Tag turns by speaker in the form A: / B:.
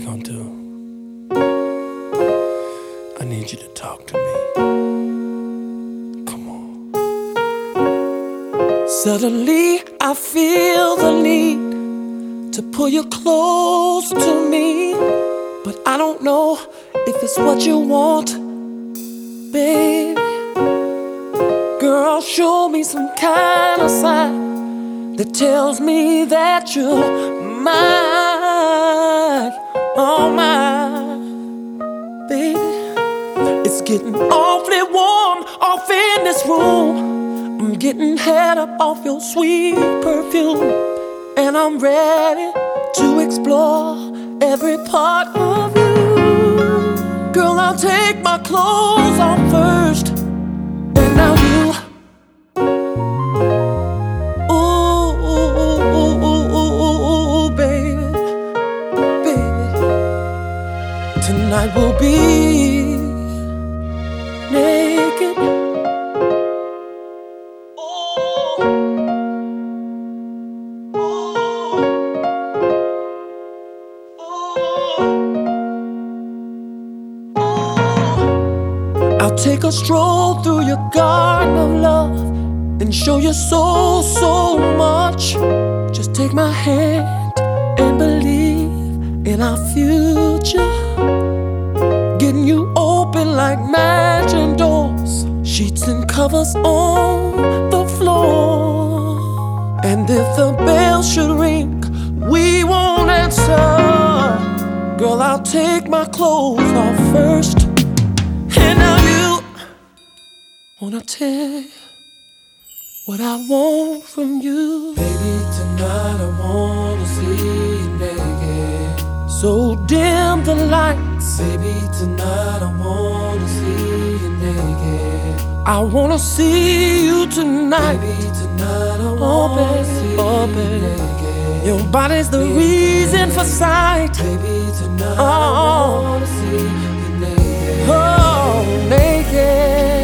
A: we gonna do? I need you to talk to me. Come on. Suddenly I feel the need to pull you close to me, but I don't know if it's what you want, baby. Girl, show me some kind of sign that tells me that you're mine, oh mine, baby. It's getting awfully warm off in this room. I'm getting head up off your sweet perfume, and I'm ready to explore every part of you. Girl, I'll take my clothes off first, and now you. Ooh, baby, baby. Tonight we'll be naked. I'll take a stroll through your garden of love and show you so much. Just take my hand and believe in our future. Getting you open like magic doors, sheets and covers on the floor. And if the bell should ring, we won't answer. Girl, I'll take my clothes off first, and now you wanna tell what I want from you.
B: Baby, tonight I wanna see you naked.
A: So dim the lights.
B: Baby, tonight I wanna see you naked.
A: I wanna see you tonight.
B: Baby, tonight I wanna see you naked.
A: Your body's the reason for sight.
B: Baby, tonight I
A: oh,
B: wanna see you naked.
A: oh, naked.